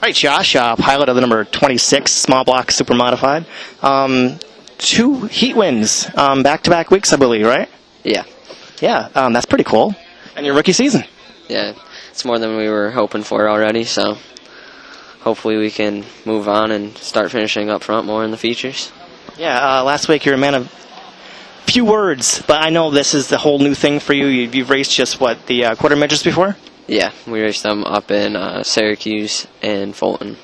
All right, Josh, pilot of the number 26 small block super modified. 2 heat wins, back-to-back weeks, I believe, right? Yeah. Yeah, that's pretty cool. And your rookie season. Yeah, it's more than we were hoping for already, so hopefully we can move on and start finishing up front more in the features. Yeah, last week you're a man of few words, but I know this is the whole new thing for you. You've raced just, what, the quarter midgets before? Yeah, we raced them up in Syracuse and Fulton.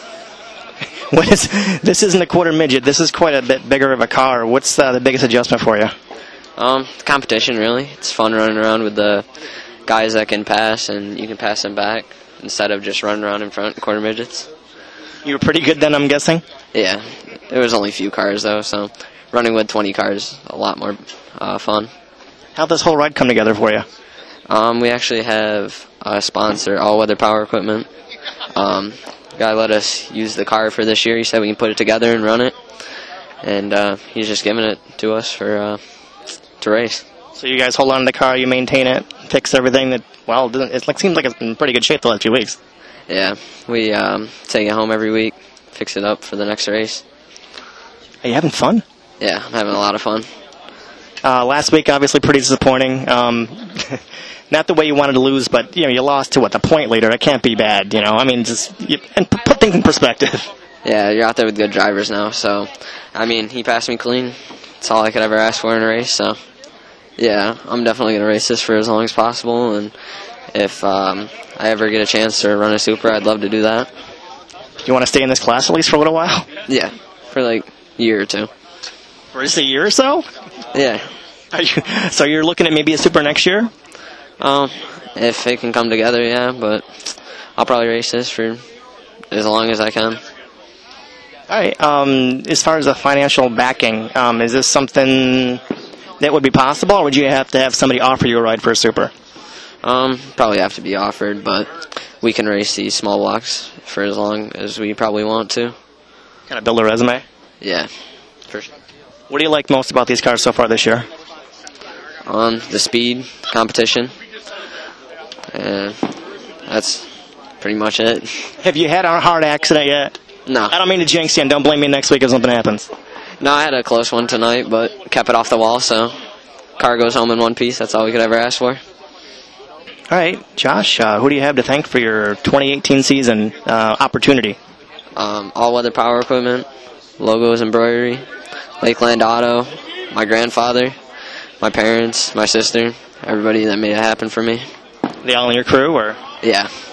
This isn't a quarter midget. This is quite a bit bigger of a car. What's the biggest adjustment for you? Competition, really. It's fun running around with the guys that can pass, and you can pass them back instead of just running around in front quarter midgets. You were pretty good then, I'm guessing? Yeah, there was only a few cars, though, so running with 20 cars a lot more fun. How'd this whole ride come together for you? We actually have a sponsor, All Weather Power Equipment. Guy let us use the car for this year. He said we can put it together and run it, and he's just giving it to us for to race. So you guys hold on to the car, you maintain it, fix everything. It seems like it's in pretty good shape the last few weeks. Yeah, we take it home every week, fix it up for the next race. Are you having fun? Yeah, I'm having a lot of fun. Last week, obviously, pretty disappointing. Not the way you wanted to lose, but you lost to the point leader. That can't be bad, I mean, and put things in perspective. Yeah, you're out there with good drivers now. So, I mean, he passed me clean. That's all I could ever ask for in a race. So, yeah, I'm definitely going to race this for as long as possible. And if I ever get a chance to run a super, I'd love to do that. Do you want to stay in this class at least for a little while? Yeah, for like a year or two. For just a year or so? Yeah. So you're looking at maybe a super next year? If it can come together, yeah, but I'll probably race this for as long as I can. All right. As far as the financial backing, is this something that would be possible, or would you have to have somebody offer you a ride for a super? Probably have to be offered, but we can race these small blocks for as long as we probably want to. Kind of build a resume? Yeah, for sure. What do you like most about these cars so far this year? The speed, competition, and that's pretty much it. Have you had a hard accident yet? No. I don't mean to jinx you, and don't blame me next week if something happens. No, I had a close one tonight, but kept it off the wall, so car goes home in one piece. That's all we could ever ask for. All right, Josh, who do you have to thank for your 2018 season opportunity? All Weather Power Equipment, Logos Embroidery, Lakeland Auto, my grandfather, my parents, my sister, everybody that made it happen for me. They all in your crew, or? Yeah.